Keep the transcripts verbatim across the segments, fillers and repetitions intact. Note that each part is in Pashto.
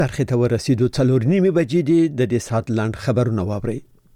برخې ته ورسېدو څلور نیمې بجې دي. د دې ساعت لاند خبرونه واورئ.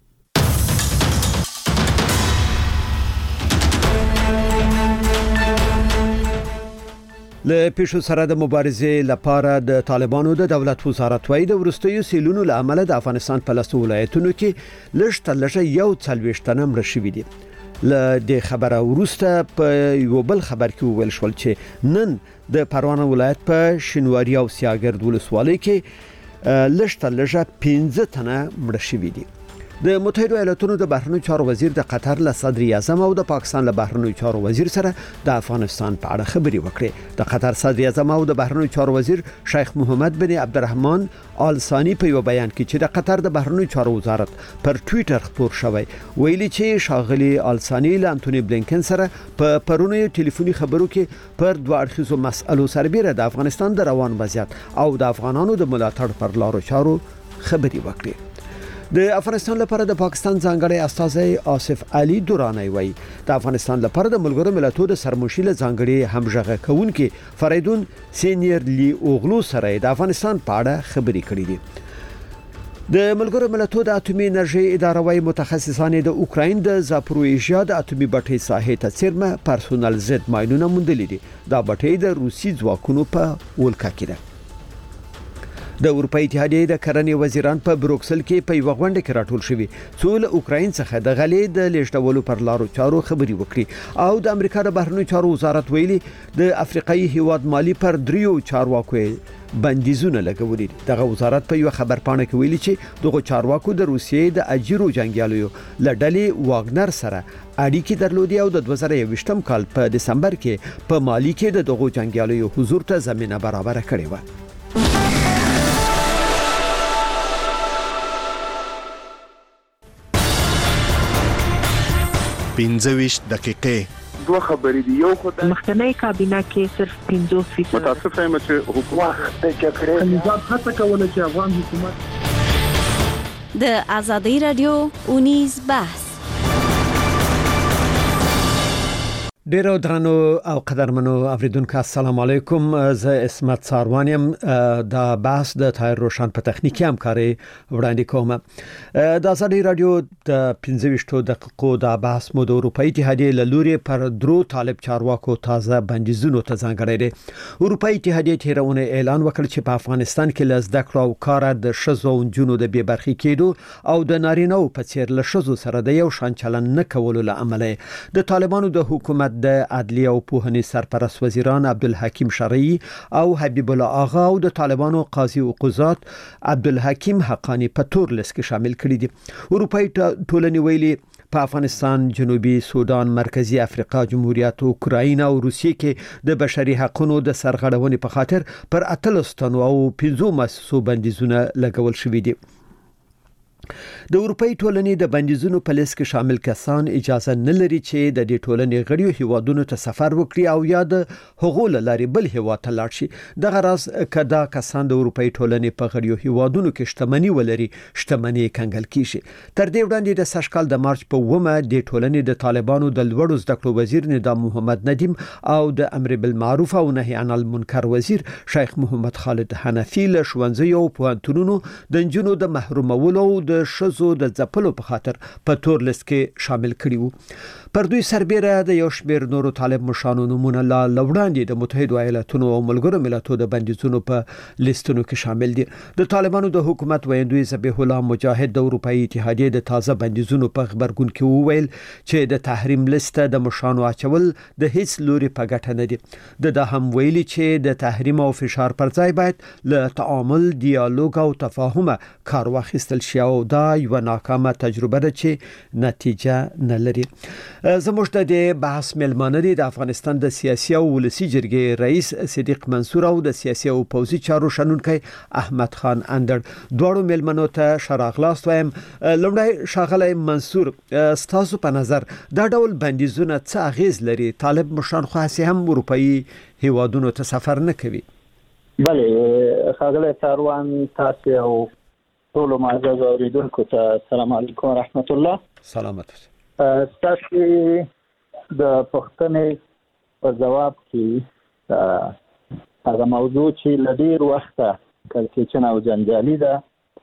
له پیښو سره د مبارزې لپاره د طالبانو د دولت وزارت وايي د وروستیو سیلونو له امله د افغانستان په لسو ولایتونو کې لږ تر لږه یو څلوېښت تنه مړه شوي دي. له دې خبره وروسته په یو بل خبر کې وویل شول چې نن د پروان ولایت په شینواري او سیاګرد ولسوالۍ کې لږ تر لږه پنځه تنه مړه شوي دي. د متحده ایالاتونو د بهرنیو چارو وزیر د قطر له صدر اعظم او د پاکستان له بهرنیو چارو وزیر سره د افغانستان په اړه خبرې وکړې. د قطر صدر اعظم او د بهرنیو چارو وزیر شیخ محمد بن عبدالرحمن آل ثانی په یو بیان کې چې د قطر د بهرنیو چارو وزارت پر ټوئیټر خبر شوی ویلي چې شاغلي آل ثانی له انټونی بلینکن سره په پرونی ټلیفوني خبرو کې پر دوه اړخیزو مسألو سربېره د افغانستان د روان وضعیت او د افغانانو د ملاتړ پر لارو چارو خبرې وکړې. د افغانستان لپاره د پاکستان ځانګړی استازی آصف علي دورانی وایي د افغانستان لپاره د ملګرو ملتونو د سرمشیل ځانګړي همغږي کوونکي فریدون سینیر لی اوغلو سره د افغانستان په اړه خبرې کړې دي. د ملګرو ملتونو د اټومي انرژي اداره وايي متخصصان د اوکراین د زاپروژیا د اټومي بټۍ ساحې ته څیرمه پرسونل ضد ماینونه موندلې دي. دا بټۍ د روسي ځواکونو په ولکه کې ده. د اروپای اتحادیې د کرنې وزیران په بروکسل کې په یو غونډه کې راټول شوي څو له اوکراین څخه د غلې د لیږدولو پر لارو چارو خبرې وکړي او د امریکا د بهرنیو چارو وزارت ویلي د افریقایي هیواد مالی پر دریو چارواکو بندیزونه لګولي. دغه وزارت په یو خبر پاڼه کې ویلي چې دغه چارواکو د روسیې د اجیرو جنگیالیو له ډلې واګنر سره اړیکې درلودې او د دوه زره یوویشتم کال په دسمبر کې په مالی کې د دغه جنگیالیو حضور ته زمينه برابر کړې و. پنځه دقیقې دوه خبرې دي. یو خدای مخکنی کابینه کې صرف پنځوس فیصد متاسف یم چې حکومت د جګړې نظام هڅه کوله چې افغان حکومت د ازادي رادیو اونیز بحث ډیرو درنو او قدرمنو اوریدونکو السلام علیکم. زه اسمت ساروانیم د بحث د تایر روشن په تخنیکی همکاري وړاندې کوم. د ازادي رادیو د پنځه دقیقو د بحث مو د اروپای اتحادیې له لوري پر درو طالب چارواکو تازه بندیزونو ته ځانګړی دی. اروپای اتحادیې تیرونه اعلان وکړ چې په افغانستان کې له زده کړو او کار د شذو او جنونو د بې برخې کېدو او د نارینه په څیر له شذو سره د یو شان چلن نه کولو له امله د طالبانو د حکومت د عدلیه او پوهنې سرپرست وزیران عبدالحکیم شرعی او حبیب الله آغا او د طالبانو قاضي او قضات عبدالحکیم حقانی په تور لیست کې شامل کړي دي. اروپای ټولنې ویلي په افغانستان، جنوبي سودان، مرکزی افریقا، جمهوریت اوکراین او روسیې کې د بشري حقوقو د سرغړونې په خاطر پر اتلس تنو او پنځو مسو بندیزونه لګول شوي دي. د اروپای ټولنې د بندیزونو په لیست کې شامل کسان اجازه نه لري چې د دې ټولنې غړیو هیوادونو ته سفر وکړي او یا د حقوق لري بل هیواد ته لاړ شي. دغه راز کدا کسان د اروپای ټولنې په غړیو هیوادونو کې شتمنۍ ولري شتمنۍ کنګل کیږي. تر دې وړاندې د سشکال د مارچ په ومه د ټولنې د طالبانو د لوړو زده کړو وزیر نظام محمد ندیم او د امر بالمعروف او نهي عن المنکر وزیر شیخ محمد خالد حنفی له ښوونځیو او پوهنتونونو د جنونو د محرومولو د شذو د ځپلو په خاطر په تور لیست کې شامل کړي وو. پر دوی سربېره د یو شمېر نورو طالب مشرانو نومونه لا لوړاندې د متحده ایالاتونو او ملګرو ملتونو د بندیزونو په لیستونو کې شامل دي. د طالبانو د حکومت ویندوی ذبیح الله مجاهد د اروپای اتحادیې د تازه بندیزونو په خبرګون کې وویل چې د تحریم لیست د مشرانو اچول د هیڅ لوري په ګټه نه دي. د ده هم ویلي چې د تحریم او فشار پر ځای باید له تعامل، ډیالوګ او تفاهم کار واخیستل شي او دا یو ناکامه تجربه ده چې نتیجه نه لري. زموږ د دې بحث ملمانه دي د افغانستان د سیاسي او ولسی جرګې رئیس صدیق منصور او د سیاسي او پوځي چارو شنونکي احمد خان اندر. دوړو ملمنو ته شراغلاست وایم. لومړی شاغلی منصور، ستاسو په نظر دا ډول بندیزونه څه اغیز لري؟ طالب مشران خو هسې هم اروپایي هیوادونو ته سفر نه کوي. بله خاغلی ساروان، تاسو او ټول معزز اوریدونکو ته السلام علیکم ورحمت الله. سلامت. تاسو د پښتنې په جواب کې هغه موضوع چې لډیر وخت کلکچن او جنجالي ده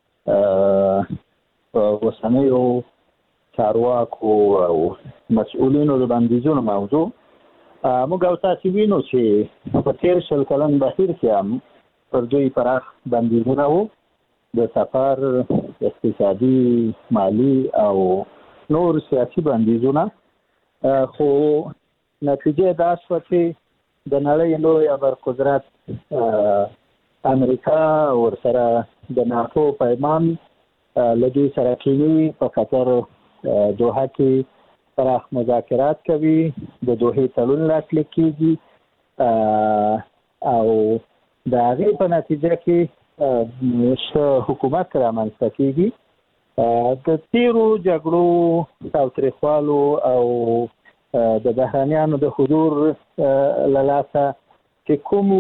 په اوسنیو چارواکو او مسؤلینو د بندیزونو موضوع موږ او تاسو وینو چې په تیر شل کلن بهیر کې هم پر دوی پراخ بندیزونه وو د سفر اقتصادي مالی او نور سیاسي بندیزونه خو نتیجه دا شوه چې د نړۍ لوی ابرقدرت امریکا ورسره د ناتو پیمان لدی سره کوي په خاطر دوحه کې پراخ مذاکرات کوي د دوحې تړون لاسلیک کیږي او د هغې په نتیجه کې ښه حکومت رامنځته کیږي د تیرو جګړو تاوتریخوالو او د بهرانیانو د حضور له لاسه چې کوم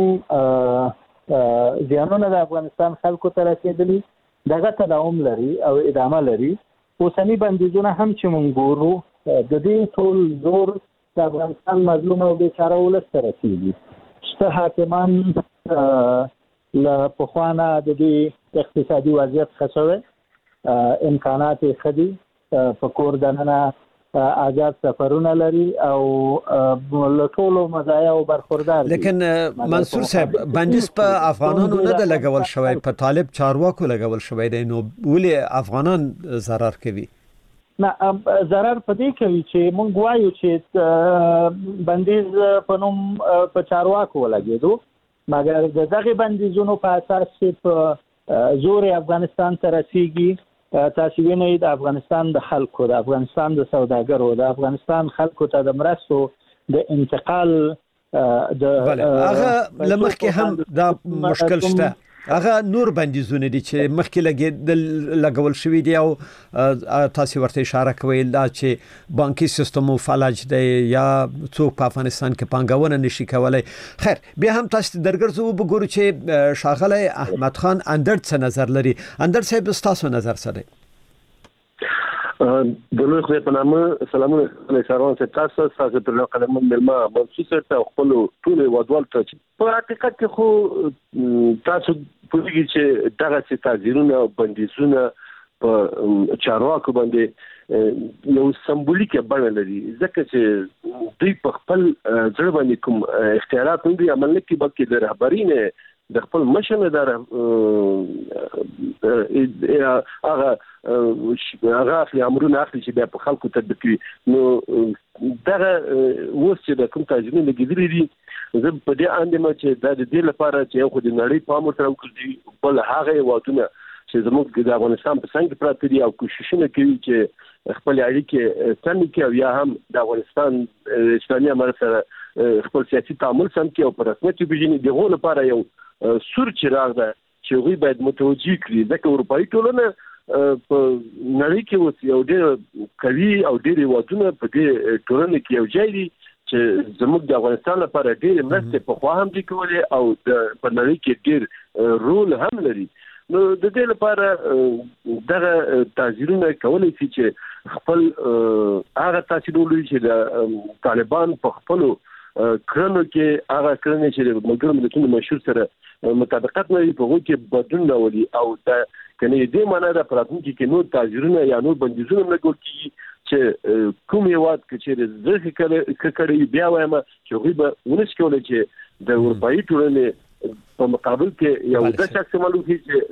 زیانونه د افغانستان خلکو ته رسېدلي دغه تداوم لري او ادامه لري. اوسني بندیزونه هم چې موږ ګورو د دې ټول زور د افغانستان مظلوم او بیچاره ولس ته رسېږي. شته حاکمان له پخوا نه د دې اقتصادي وضعیت ښه شوی امکانات یې ښه دي په کور دننه آزاد سفرونه لري او له ټولو مزایاو برخوردار دي. لیکن منصور صاحب بندیز په افغانانو نه د لګول شوی په طالب چارواکو لګول شوی دی نو ولې افغانان ضرر کوي؟ نه ضرر په دې کوي چې مونږ وایو چې بندیز په نوم په چارواکو ولګېدو مګر د دغه بندیزونو په اساس چې په زور افغانستان ته رسیږي تاسو وینئ د افغانستان د خلکو د افغانستان د سوداګرو د افغانستان خلکو ته د مرستو د انتقال د هغه لمخکې هم دا مشکل شته هغه نور بندیزونه دي چې مخکې لګې لګول شوی دی او تاسو ورته اشاره کوئ دا چې بانکي سیستم فلج دی یا څوک په افغانستان کې پانګونه نشي کولای. خیر بیا هم تاسو درګرځو وګورو چې شاغله احمد خان اندر څه نظر لري. اندر صاحب تاسو نظر سره د لوی خدای په نامه سلامونه علیه سروان ته تاسو تاسو پر نو قدم ملما منصور ته خپل ټول ودوال ته په حقیقت کې خو تاسو پوهیږئ چې دغه څه تعزیرونه بندیزونه په چارواکو باندې یو سمبولیک بڼه لري ځکه چې دوی په خپل ځړ باندې کوم اختیارات نه دي عمل نه کوي بلکې د رهبري نه د خپل مشن در هغه هغه اخلي امرونه اخلي چې بیا په خلکو تطبیق کوي. نو دغه اوس چې د کوم تاجرونو لګیدلي دي زه په دې اندېم چې دا د دې لپاره چې یو خو د نړۍ پام ورته وکړي بل هغه وادونه چې زموږ د افغانستان په څنګه پراته دي او کوششونه کوي چې خپل اړیکې سم کړي او یا هم د افغانستان اسلامي امارت سره خپل سیاسي تعامل سم کړي او په رسمیت وپېژني. دغه لپاره یو سور چراغ ده چې هغوی باید متوجه کړي ځکه اروپایي ټولنه په نړۍ کې اوس یو ډېر قوي او ډېر هېوادونه په دې ټولنه کې یو ځای دي چې زموږ د افغانستان لپاره ډېرې مرستې پخوا هم دي کولې او په نړۍ کې ډېر رول هم لري. نو د دې لپاره دغه تعزیرونه کولی شي چې خپل هغه تاثیر ولري چې د طالبان په خپلو کړنو کې هغه کړنې چې د ملګرو ملتونو مشهور سره مطابقت نه لري په هغو کې بدلون راولي او د کنه دې معنی د پراتونکو کې نور تعزیرونه یا نور بندیزونه نه ګول کیږي چې کوم یواد کې چې زه کړی کړی بیا وایم چې هغوی به ونس کولای چې د اروپایي ټولنې په مقابل کې یو د شخص معلوم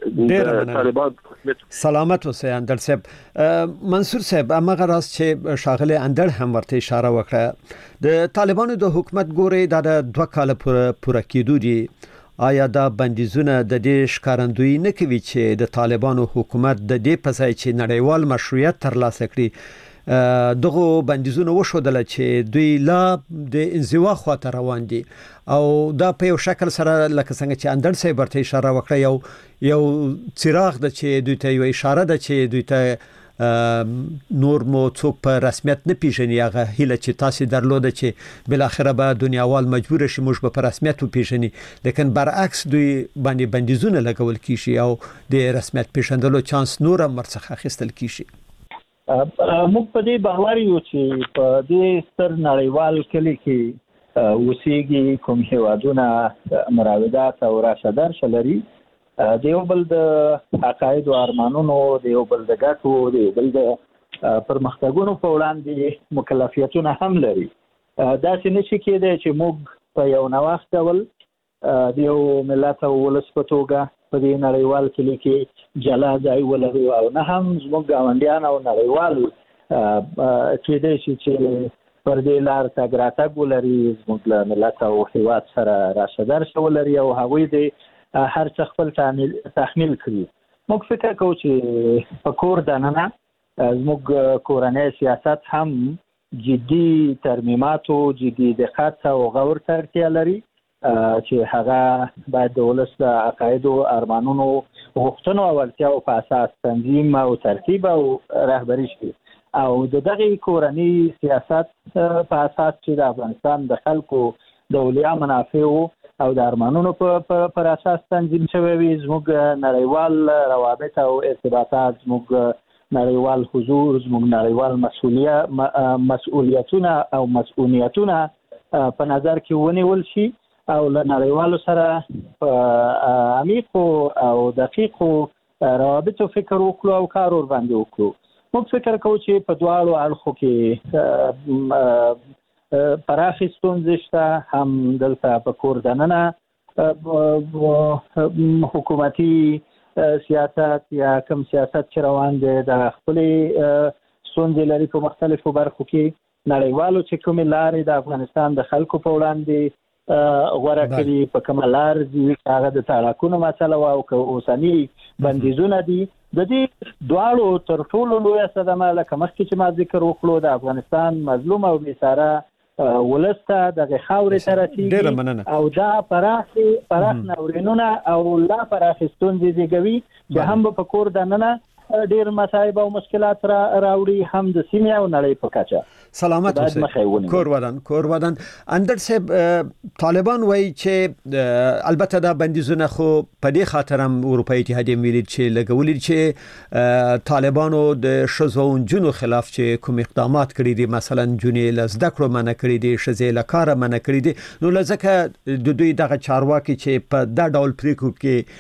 چې طالبان سلامت اوسئ. اندر صاحب منصور صاحب هغه راز چې شاغله اندر هم ورته اشاره وکړه د طالبانو د حکومت ګوري د دوه کال پوره کېدو دي آیا دا بندیزونه د دې ښکارندویي نه کوي چې د طالبانو حکومت د دې په ځای چې نړیوال مشروعیت ترلاسه کړي دغه بندیزونه وشودل چې دوی لا د انزوا خواته روان دي او دا په یو شکل سره لکه څنګه چې اندر صاحب ورته اشاره وکړه یو یو څراغ د چې دوی ته یو اشاره ده چې دوی ته نور مو څوک په رسمیت نه پیژني هغه هیله چې تاسو درلوده چې بل اخره به دنیاوال مجبور شي موږ به په رسمیت وپیژني لیکن برعکس دوی باندې بندیزونه لګول کیږي او د رسمیت پیژندلو چانس نور هم ورڅخه اخیستل کیږي. موږ په دې باور یو چې په دې ستر نړیوال کلی کې اوسېږي کوم هیوادونه مراودات او راشدار شلري د یو بل د عقاید او ارمانونو، د یو بل د ګټو، د یو بل د پرمختګونو په وړاندې مکلفیتونه هم لري. دا چې نشي کېدای چې موږ په یو نوښت ډول د یو ملت او ولس په توګه په دې نړیوال کلي کې جلا ځای ولرو، او نه هم زموږ ګاونډیان او نړیوال کېدای شي چې پر دې لار تګ راتګ ولري، زموږ له ملت او هېواد سره راشه درشه ولري او هغوی د هر څه خپل تحمیل کړي. موږ فکر کوو چې په کور دننه زموږ کورنۍ سیاست هم جدي ترمیماتو، جدي دقت او غور ته اړتیا لري چې هغه باید د ولس د عقایدو، ارمانونو، غوښتنو او اړتیاو په اساس تنظیم او ترتیب او رهبري شي، او د دغه کورنۍ سیاست په اساس چې د افغانستان د خلکو د اولیا منافعو او د ارمانونو په پر اساس تنظیم شوی وي. زموږ نړیوال روابط او ارتباطات، زموږ نړیوال حضور، زموږ نړیوال مسؤلیت مسؤلیتونه او مسؤلیتونه په نظر کې ونیول شي او له نړیوالو سره په عمیقو او دقیقو روابطو فکر وکړو او کار ور باندې وکړو. موږ فکر کوو چې په دواړو اړخو کې پراخې ستونزې شته، هم دلته په کور دننه حکومتي سیاست یا کوم سیاست چې روان دی د خپلې ستونزې لري په مختلفو برخو کې. نړیوالو چې کومې لارې د افغانستان د خلکو په وړاندې غوره کړي، په کومه لار دي، هغه د تاراکونو مسله او که اوسني بندیزونه دي، د دې دواړو تر ټولو لویه صدمه لکه مخکې چې ما ذکر وکړو د افغانستان مظلوم او بیساره ولس ته دغه خاورې ته رسېږي او دا پراخې پراخ ناورینونه او لا پراخې ستونزې زېږوي چې هم به په کور دننه ډېر مصایب او مشکلات را راوړي، هم د سیمې او نړۍ په کچه. سلامت اوسئ. کور ودان کور ودان اندر صاحب، طالبان وایي چې البته دا بندیزونه خو په دې خاطر هم اروپایي اتحادیه ویلي چې لګولي چې طالبانو د ښځو او نجونو خلاف چې کوم اقدامات کړي دي، مثلا نجونې له زده کړو منع کړي دي، ښځې له کاره منع کړي دي، نو لکه د دوی دغه چارواکي چې په دا ډول پریکړو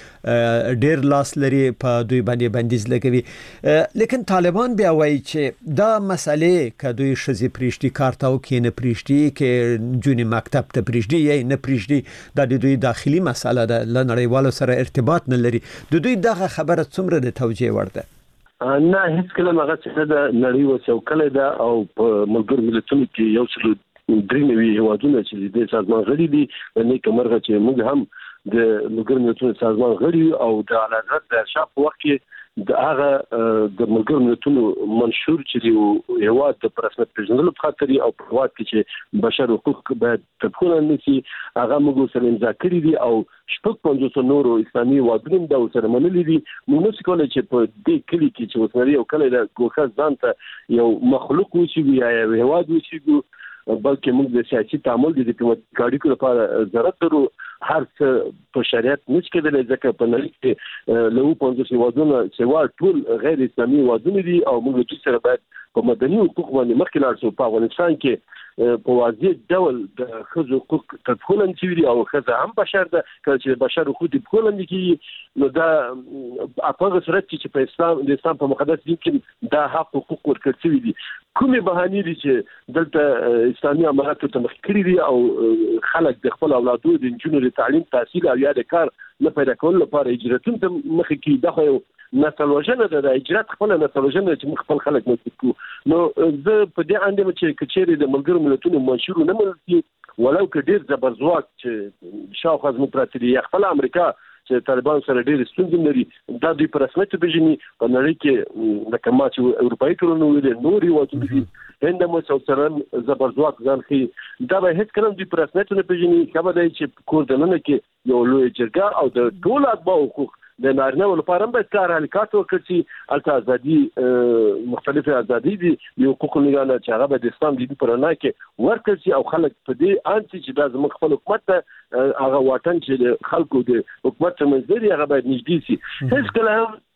کې ډېر لاس لري په دوی باندې بندیز لګوي. لیکن طالبان بیا وایي چې دا مسئله که دوی ښځې پریږدي کار ته وکړي، نه پریږدي که نجونې مکتب ته پریږدي یا نه پریږدي، دا د دوی داخلي مسئله ده، له نړیوالو سره ارتباط نه لري. د دوی دغه خبره څومره د توجیه وړ ده؟ نه، هیڅ کله هغه چې د نړۍ وسوکله ده او په ملګرو ملتونو کې یو څل درې نوي هیوادونه چې د سازمان غړي دي، نه کومرغه چې موږ هم د ملګرو ملتونو سازمان غړي او د اعلی حضرت د شاه په وخت کې د هغه د ملګرو ملتونو منشور چې دی هیواد د پرسمت پیژندلو په خاطر او په هیواد کې چې بشر حقوق باید تطبیق نشي، هغه موږ سره امضا کړی دي او شپږ پنځوس نورو اسلامي هیوادونو دا سره منلي دي. موږ نشو کولی چې په دې کلي کې چې اوسنی یو کلی د ګوښه ځان ته یو مخلوق وشي یا یو هیواد وشي، بلکې موږ د سیاسي تعامل د ډیپلوماټیک اړیکو لپاره ضرورت لرو. هر څه په شریعت نشي کېدلی ځکه په نړۍ کې له پنځوس هیوادونو سوا ټول غیر اسلامي هیوادونه دي او موږ دوی سره باید په مدني حقوق باندې مخکې لاړ شو. په افغانستان کې په واضح ډول د ښځو حقوق تطبیق شوي دي او ښځه هم بشر ده. کله چې بشر حقوق تطبیق کېږي نو دا په هغه صورت کې چې په اسلام د اسلام په مقدس دین کې دا حق حقوق ورکړل شوي دي. کومې بهانې دي چې دلته اسلامي اماراتو ته مخ کړي دي او خلک د خپل اولادو د نجونو د تعلیم، تحصیل او یا د کار نه پیدا کولو لپاره هجرتون ته مخ کې دا خو نسل وژنه ده. د هجرت خپل نسل وژنه چې موږ خپل خلک مسؤل کړو. نو زه په دې اندېم چې کچېرې د ملګرو ملتونو منشور نه منل ولو که ډېر زبرځواک چې شاوخوا زموږ پراته دي یا خپل امریکا چې طالبان سره ډېر ستونزې لري، دا دوی په رسمیت پېژني. په نړۍ کې لکه ما چې اروپایي ټولنو ویلې نور هېوادونه دي، هند هم سوسرن زبرځواک ځان ښیي، دا به هېڅ کله دوی په رسمیت نه پېژني. ښه به دی چې کور دننه کې یو لویه جرګه او د ټولو اتباعو حقوق د نارینه‌و لپاره هم باید کار حرکات وکړي چې هلته ازادي مختلفې ازادي دي د حقوقو نگاه نه چې هغه به د اسلام دین په رڼا کې ورکړل شي او خلک په دې اند چې دا زموږ خپل حکومت ته هغه واټن چې د خلکو د حکومت ترمنځ دی هغه باید نږدې شي. هېڅ کله هم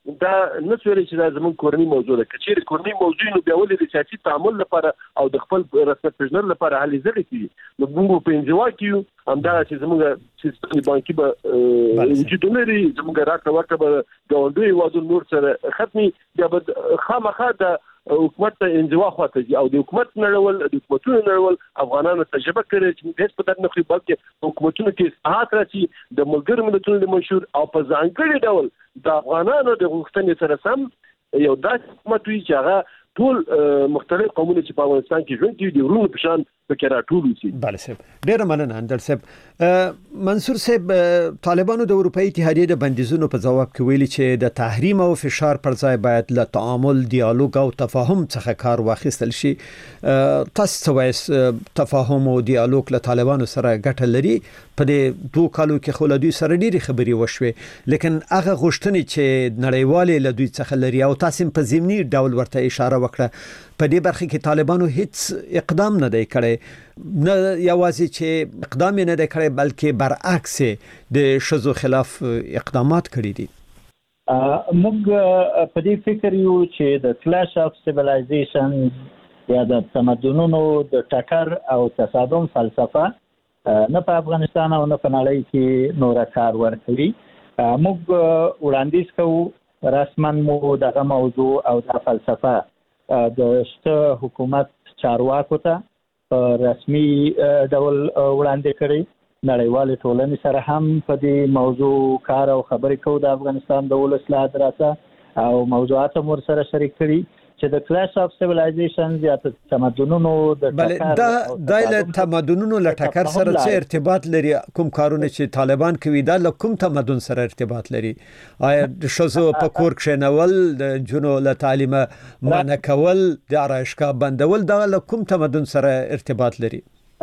دا نه سوري چې دا زموږ کورنۍ موضوع ده. کچېر کورنۍ موضوع نو بیا ولې د سیاسي تعامل لپاره او د خپل رسمت پیژندل لپاره هلي ځلې کوي. نو موږ په انزوا کې هم دا چې زموږ سیستم بانکي به وجود لري، زموږ راکړه ورکړه به ګاونډي وادو نور سره ختمي، بیا به خامخا د حکومت ته انزوا خواته او د حکومت نړول د حکومتونو نړول افغانانو تجربه کړې چې هیڅ په دغه نه بلکې حکومتونو کې اصلاحات راشي د ملګرو ملتونو د منشور او په ځانګړي ډول د افغانانو د غوښتنې سره سم یو داسې حکومت وي چې هغه ټول مختلف قومونه چې په افغانستان کې ژوند کوي د ورونو په شان پکې راټول وي. بله صاحب ډېره مننه اندر صاحب. منصور صاحب طالبانو د اروپאי اتحادیې د بندیزونو په ځواب کې ویلي چې د تحریم او فشار پر ځای باید له تعامل، دیالوګ او تفاهم څخه کار واخیستل شي. تاسو څه وایي تفاهم او دیالوګ له طالبانو سره ګټه لري؟ په دې دوه کالو کې خو له دوی سره ډېرې خبرې وشوې، لیکن هغه غوښتنې چې نړیوالې له دوی څخه لري او تاسو په ضمني ډول ورته اشاره وکړه، په دې برخه کې طالبانو هیڅ اقدام نه دی کړی، نه یوازې چې اقدام نه دی کړی بلکې برعکس د شذو خلاف اقدامات کړی دي. موږ په دې فکر یو چې د کلاش اف سیویلایزیشن یا د تمدنونو د ټکر او تصادم فلسفه نه په افغانستان او نه په نړۍ کې نور کار ورکوي. موږ وړاندیز کوو رسما مو دغه موضوع او د فلسفه د شته حکومت چارواکو ته رسمي ډول وړاندې کړي. نړیوال ټولنې سره هم په دې موضوع کار او خبرې کوو د افغانستان د ولس له دراسه او موضوعات هم ورسره شریک کړي چې د کلاش اف سیویلایزیشن یا تمدنونو د ټکر دا د تمدنونو له ټکر سره څه ارتباط لري؟ کوم کارونه چې طالبان کوي دا له کوم تمدن سره ارتباط لري؟ آیا د شذو په کور کښېنول، د جنو له تعلیم منع کول، د آرایشګاه بندول دا له کوم تمدن سره ارتباط لري؟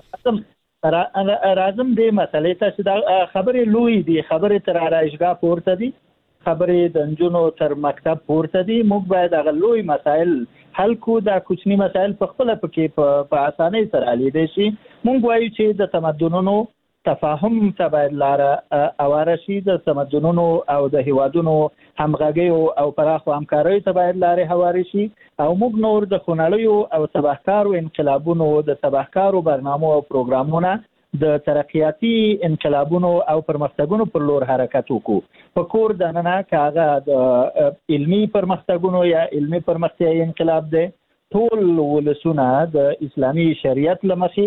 راځم دې مسلې ته چې دا خبرې لوی دي، خبرې تر آرایشګاه پورته دي، خبرې د نجونو تر مکتب پورته دي. موږ باید هغه لوی مسایل حل کو، دا کوچني مسایل په خپل پکې په اسانۍ سره حل دي شي. موږ وایو چې د تمدنونو تفاهم ته باید لار اواره شي، د تمدنونو او د هیوادونو همغږي او پراخو همکارۍ ته باید لار هواري شي او موږ نور د خونړیو او تباهکارو انقلابونو د تباهکارو برنامو او پروګرامونو د ترقیاتي انقلابونو او پرمختګونو پر لور حرکت وکړو. په کور د ننه کاغه د علمي پرمختګونو یا علمي پرمختیايي انقلاب دی، ټول ولسونه د اسلامي شریعت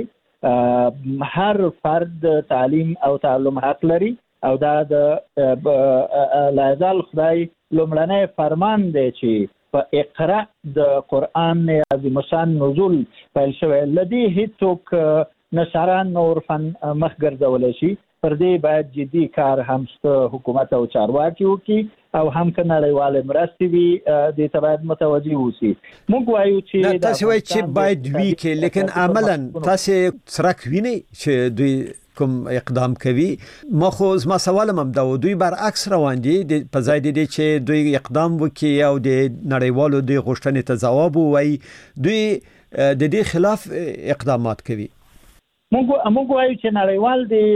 لمخې هر فرد تعلیم او تعلم حق لري او دا د لازال خدای لومړنی فرمان دی چې په اقرا د قرآن عظیم شان نزول پیل شوی. لدی هیڅوک نشران نور فن مخ ګرځولای شي. پر دې باید جدي کار هم حکومت او چارواکي وکړي او هم کنړیواله مرستې وي د تبعید متوجي وسی. موږ وایو چې تاسو وایي چې باید وی کې، لیکن عملاً تاسو سرک ویني چې دوی کوم اقدام کوي. ما خو زما سوال هم دا و، دوی برعکس روان دي په ځای دي چې دوی اقدام وکړي او د نړیوالو د غوښتنې ته ځواب ووایي، دوی د دې خلاف اقدامات کوي. موږ موږ وایو چې نړیوال دی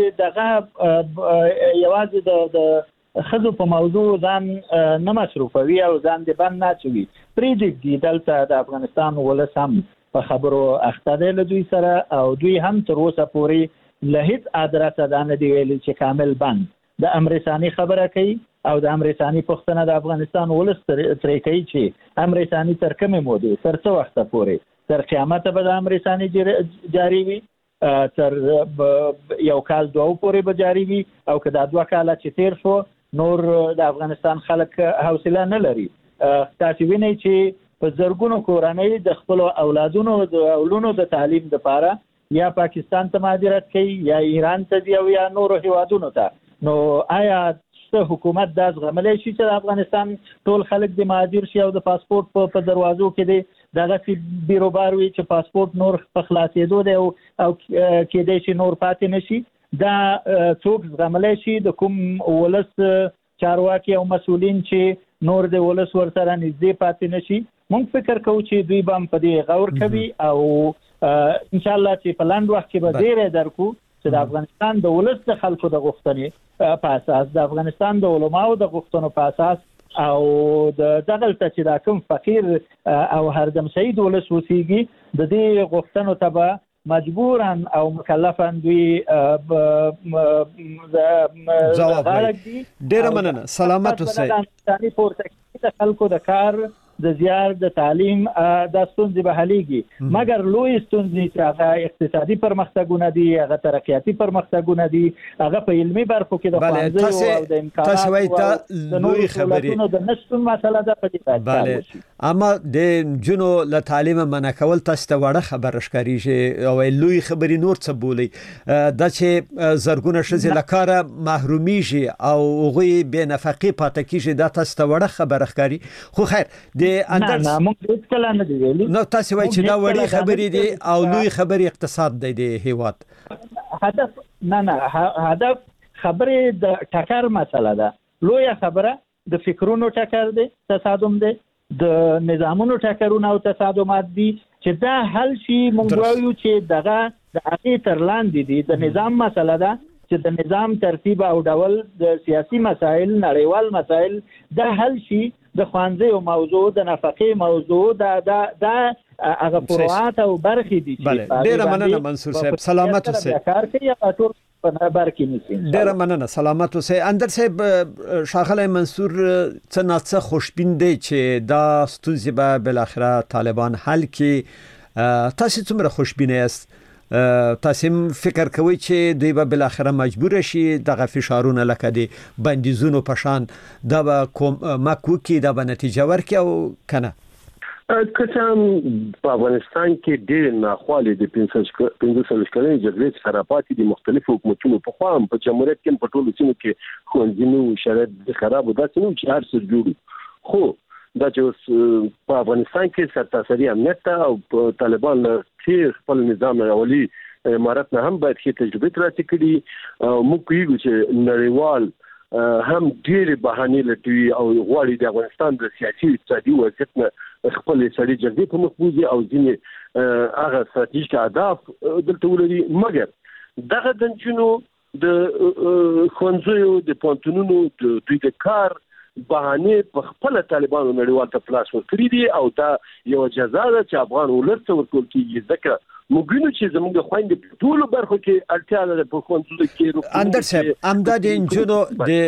دغه یوازې د د خزو په موضوع ځان نه مصروفوي او ځان دی باندې ناچوي. پریډیکټ دی دلته د افغانستان ولس هم په خبرو اخته دی له دوی سره او دوی هم تر اوسه پورې له هیڅ ادرسه دا نه دی ویلي چې کامل بند. د امریکایي خبره کوي او د امریکایي پښتنه د افغانستان ولس ترې کوي چې امریکایي تر کومه موده تر څو وخت پورې تر قیامت به د امریکایي جاری وي، تر یو کال دوه پورې به جاری وي او که دا دوه کاله چې تیر شو نور د افغانستان خلک حوصله نه لري. تاسو وینئ چې په زرګونو کورنۍ د خپل اولادونو د اولونو د تعلیم لپاره یا پاکستان ته مهاجرت کوي یا ایران ته دی او یا نور هیوادونو ته. نو آیا حکومت دا زغملی شي چې د افغانستان ټول خلک د مهاجر شي او د پاسپورت په دروازو کې دی دغه چې بیروبار وي چې پاسپورت نور په خلاصېدو دی او کېدای شي نور پاتې نشي؟ دا څوک زغملی شي؟ د کوم ولس چارواکي او مسؤلین چې نور د ولس ورسره نږدې پاتې نشي؟ موږ فکر کوو چې دوی به هم په دې غور کوي او ان شاء الله چې په لاندې وخت کې به ډېر درکو چې د افغانستان د ولس د خلکو د غوښتنې په اساس، د افغانستان د علماو د غوښتنو په اساس او د دغه چې دا کوم فقیر او هردم سعید ولس وسیږي د دې غوښتنو ته مجبورا او مکلفا دوی جواب ورکړي. ډیره مننه. سلامت اوسئ. د پورته د خلکو د کار د زیار د تعلیم د ستونزې به حلېږي، مګر لوی ستونزې چې هغه اقتصادي پرمختګونه دي، هغه ترقیاتي پرمختګونه دي، هغه په علمي برخو کې د ښوونځیو او د امکاناتو د نورو سهولتونو د نشتون مسله ده په دې باندې. اما د جنو له تعلیم منع کول تاسو ته وړه خبره ښکارېږي او لوی خبرې نور څه بولي دا چې زرګونه ښځې له کاره محرومیږي او هغوی بې نفقې پاتې کېږي، دا تاسو ته وړه خبره ښکاري. خو خیر د اندر نه موږ هیڅ کله نه دی ویلي. نو تاسو وایي چې دا وړي خبرې دي او لوی خبرې اقتصاد دی د هیواد. هدف نه نه هدف خبرې د ټکر مسله ده. لوی خبره د فکرونو ټکر دی، تصادم دی، د نظامونو ټکرونه او تصادمات دي چې دا حل شي. موږ وایو چې دغه د هغې تر لاندې دي د نظام مسله ده چې د نظام ترتیب او ډول د سیاسي مسایل، نړیوال مسایل دا حل شي. د ښوونځیو موضوع، د نفقې موضوع، دا دا دا هغه فروعات او برخې دي چې ډیره مننه منصور صاحب. سلامت اوسئ. کار کوي یا ټول په برخې نشي. ډیره مننه. سلامت اوسئ. اندر صاحب ښاغلی منصور څه ناڅه خوشبین دی چې دا ستونزې به بالاخره طالبان حل کړي. تاسو څومره خوشبین یاست؟ تاسو فکر کوئ چې دوی به بالاخره مجبور شي دغه فشارونه لکه د بندیزونو په شان دا به کمک وکړي، دا به نتیجه ورکړي او کنه؟ کچم په افغانستان کې ډېر ناخوالې د پنځه سوه کلنې جګړې څخه راپاتې دي. مختلفو حکومتونو په خوا هم په جمهوریت کې په ټولو سیمو کې ښوونځي نه وو، شرایط خراب وو، داسې نه وو چې هر څه جوړ. خو دا چې په افغانستان کې سرتاسري امنیت ته او طالبان له تیر خپل نظام راولي امارت نه هم باید ښې تجربې ترلاسه کړي. موږ پوهېږو چې نړیوال هم ډېرې بهانې لټوي او غواړي د افغانستان د سیاسي اقتصادي وضعیت نه خپلې سړې جګړې په مخ بوځي او ځینې هغه ستراتیژیک اهداف دلته ولري. مګر دغه د نجونو د ښوونځیو د پوهنتونونو دوی د کار بهانې په خپل طالبانو نړیوال ته پلاس ورکړي دي او دا یو جزا ده چې افغان ولس ته ورکول کېږي. ځکه موږ وینو چې زموږ د خویندې په ټولو برخو کې اړتیا لري په ښوونځیو کې. اندر صاحب همدا د نجونو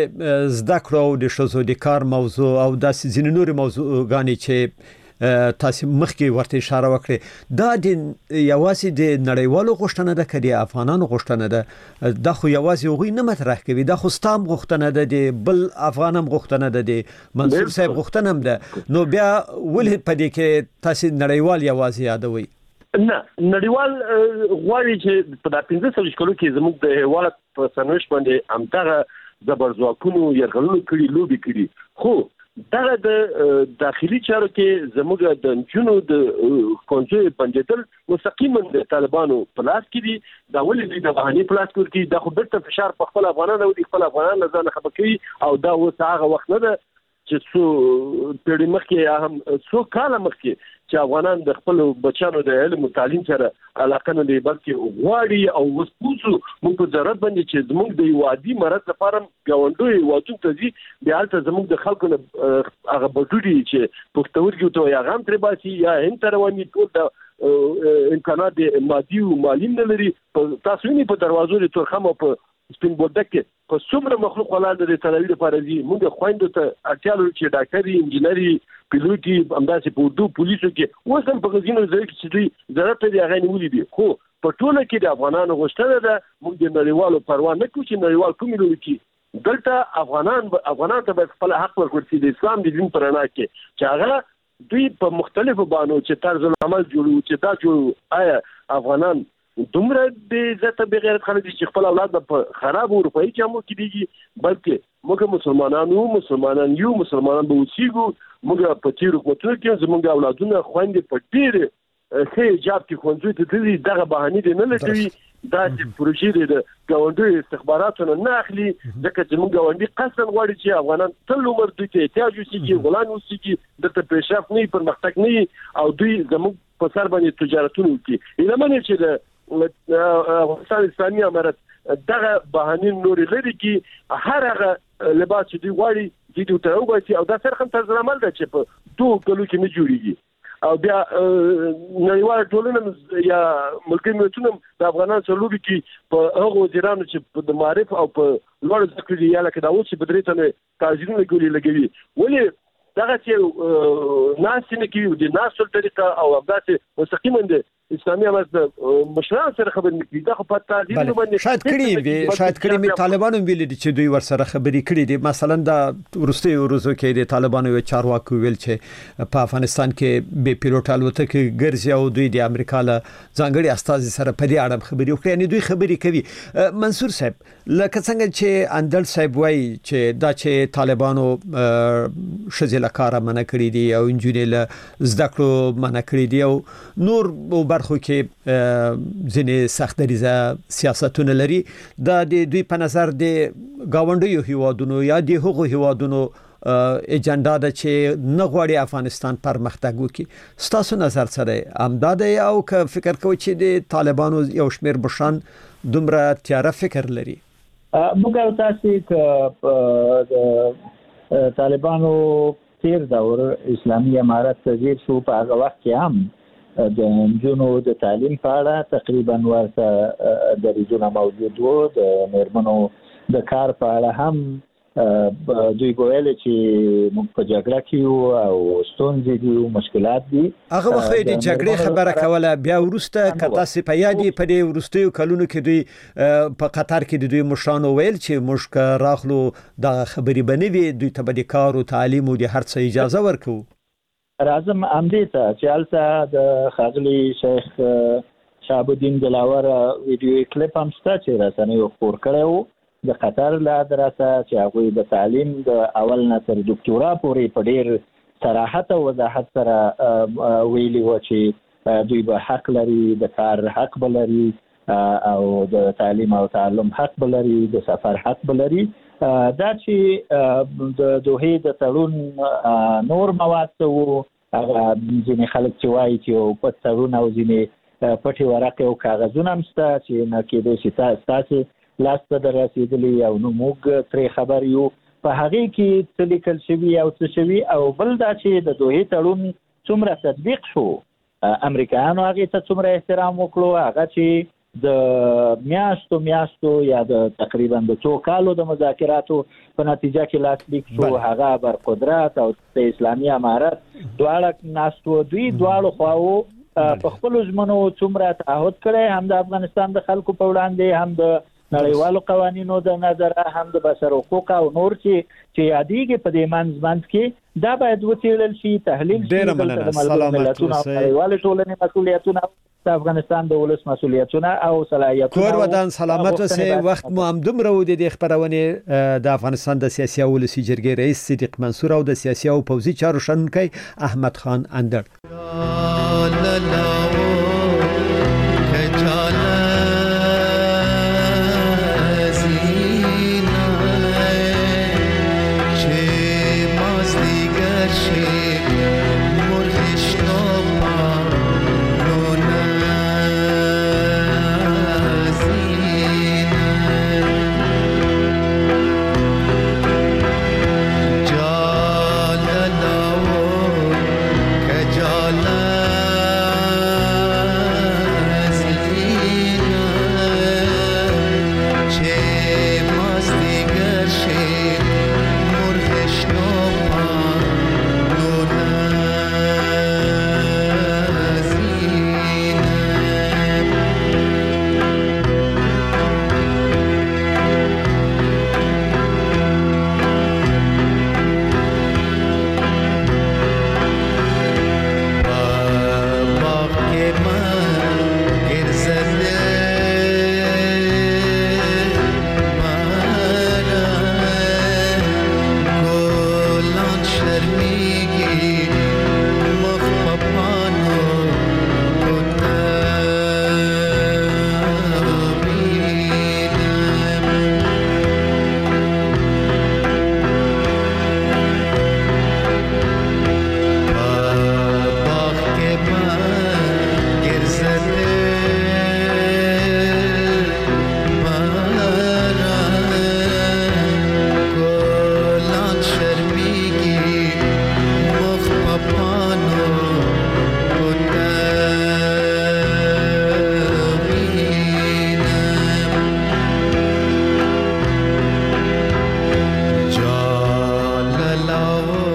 د زده کړو او د ښځو د کار موضوع او داسې ځینې نورې موضوعګانې چې تاسو مخکې ورته اشاره وکړه، دا د یوازې د نړیوالو غوښتنه ده که د افغانانو غوښتنه ده؟ دا خو یوازې هغوی نه مطرح کوي، دا خو ستا هم غوښتنه ده، د بل افغان هم غوښتنه ده، د منصور صاحب غوښتنه هم ده. نو بیا ولې په دې کې تاسو نړیوال یوازې یادوي؟ نه، نړیوال غواړي چې په پنځه سوه کلو کې زموږ د هیواد په سرنوشت باندې همدغه زبرځواکونو یرغلونه کړي، لوبې کړي. خو دغه د داخلي چارو کې زموږ د نجونو د ښوونځیو بندېدل مستقیما د طالبانو په لاس کې دي. دا ولې دوی د بهانې په لاس کې ورکوي؟ دا خو بیرته فشار په خپل افغانان او خپل افغانان له ځانه خبر کوي او دا اوس هغه وخت نه ده چې څو پیړۍ مخکې هم څو کاله مخکې چې افغانان د خپل بچانو د علم او تعلیم سره علاقه نه لري، بلکې غواړي او اوس پوسو موږ په ضرورت باندې چې زموږ د یو عادي مرض لپاره ګاونډي وادو ته ځي، بیا هلته زموږ د خلکو نه هغه بډوډي چې پښتورګي ته یا غام تر باسي یا هم تر ونی ټول د امکانات مادي او مالی نه لري. تاسو یې په دروازو د تورخم په سپین بولدک کې په څومره مخلوق ولاړ د تلوي لپاره دي. موږ خويندو ته اړتیا لرو چې ډاکټري، انجینري، پیلوټي، همداسې په اردو پولیسو کې اوس هم په غزینو ځای کې چې دوی ضرورت لري هغه نیولې دي. خو په ټوله کې د افغانانو غوښتنه ده موږ د نړیوالو پروا نه کوو چې نړیوال کومې لوري کې دلته افغانان افغانان ته باید خپل حق ورکړي چې د اسلام د دین پر رڼا کې چې هغه دوی په مختلفو بانو چې طرز العمل جوړو چې دا جوړو. آیا افغانان دومره د عزت به غیرت خلک چې خپل اولاد په خراب اروپایي جامو کې دیږي؟ بلکې موږ مسلمانانو مسلمانان یو مسلمانان به وسیګو. موږ په تیر حکومتونو کې زموږ اولادونه خويندې په ډېر ښه جاب کې ښوونځي ته ځي، دغه بهانې دي نه لټوي. دا چې پروژې د ګاونډي استخباراتو نه اخلي ځکه چې موږ ګاونډي قصداً غواړي چې افغانان ټول عمر دوی ته احتیاج وسیږي، غلام وسیږي، دلته پیشرفت نه پرمختګ نه او دوی زموږ په سر باندې تجارتونه وکړي. ایله چې د افغانستان اسلامي امارت دغه بهانې نورې لري کې هر هغه لباس چې دوی غواړي چې دوی ته وباسي او دا سره هم طرز عمل ده چې په دوه کلو کې نه جوړیږي او بیا نړیواله ټولنه یا ملکي ملتونه د افغانانو سره لوبي کې په هغه وزیرانو چې په معرف او په لوړ ذکر دی یا لکه دا اوس چې بدري ته تاجرونه ګولې لګوي ولې دغه چې ناس نه کوي د ناس طریقه او همداسې مستقیما د اسلامي امارت مشران سره خبرې نکړي دا خو په تعظیم باندې شاید کړي وي شاید کړي می طالبانو ویل دي چې دوی ور سره خبرې کړي دي مثلا دا ورستي ورزو کې د طالبانو یو چارواکي ویل چې په افغانستان کې بي پیلوټ الوتکې ګرځي او دوی د امریکا له ځانګړي استازي سره په دې اړه خبرې وکړي یعنی دوی خبرې کوي منصور صاحب لکه څنګه چې اندل صاحب وایي چې دا چې طالبانو شذ لکاره منع کړی دي او انجینر له زده کړو منع کړی دي او نور برخو کې ځینې سخت دریزه سیاستونه لري دا د دوی په نظر د گاونډیو هیوادونو یا د هغو هیوادونو اجنډا ده چې نه غواړي افغانستان پرمختګ وکړي ستاسو نظر سره امداد او که فکر کوي چې د طالبانو یو شمیر بشان دومره تیاره فکر لري موږ تاسو ک طالبانو تیر دور اسلامي امارت تجدید شو په هغه وخت کې هم د جنونو د تعلیم په اړه تقریبا ورته دریځونه موجود وو د میرمنو د کار په اړه هم دوی ګویل چې موږ په جګړه کې او ستونزې دي او مشکلات دي هغه وخت د جګړې خبره کوله بیا ورسته کته سپیادي په دې ورستیو کلونو کې دوی په قطر کې د دوی مشرانو ویل چې موږ راغلو د خبري بنوي دوی ته د کار او تعلیم او د هر څه اجازه ورکو راځم امدې ته چې البته د خاغلی شیخ شهاب الدین دلاور ویډیو کلیپ هم شته چې رسنیو خپور کړو د قطر له دراسه چې هغه د تعلیم د اول نه تر ډاکټورا پورې په ډیر صراحت او وضاحت سره ویلي و چې دوی به حق لري د کار حق بلري او د تعلیم او تعلم حق بلري د سفر حق بلري دا چې د دوه د تړون نور مواد وو هغه ځینې خلک چې وایي چې په تړون او ځینې پټي ورقه او کاغذونه هم شته چې نه کېدای شي تاسو لاس ته رسیدلی او نو موږ ترې خبر یو په هغه کې څه لیکل شوی او څه شوی او بل دا چې د دوه تړون څومره تطبیق شو امریکایانو هغه ته څومره احترام وکړو هغه چې د میاشتو میاشتو یا د تقریبا د څو کالو د مذاکراتو په نتیجه کې لاسلیک شو هغه بر قدرت او د اسلامي امارت دواړه ناستو دوی دواړو خواو په خپل ژمنو څومره تعهد کړي هم د افغانستان د خلکو په وړاندې هم د نړیوالو قوانینو د نظر هم د بشر حقوق او نور چې چې یادېږي په دې منځ منځ کې دا باید وڅېړل شي تحلیل شي د ملتونو نړیوالې ټولنې مسؤلیتونه د افغانستان د ولس مسؤلیتونه او صلاحیتونه کور ودان سلامت اوسه وخت مو هم دومره و د خبرونه د افغانستان د سیاسي او ولسي جرګې رئیس صدیق منصور او د سیاسي او پوځي چارو شنونکي احمد خان اندر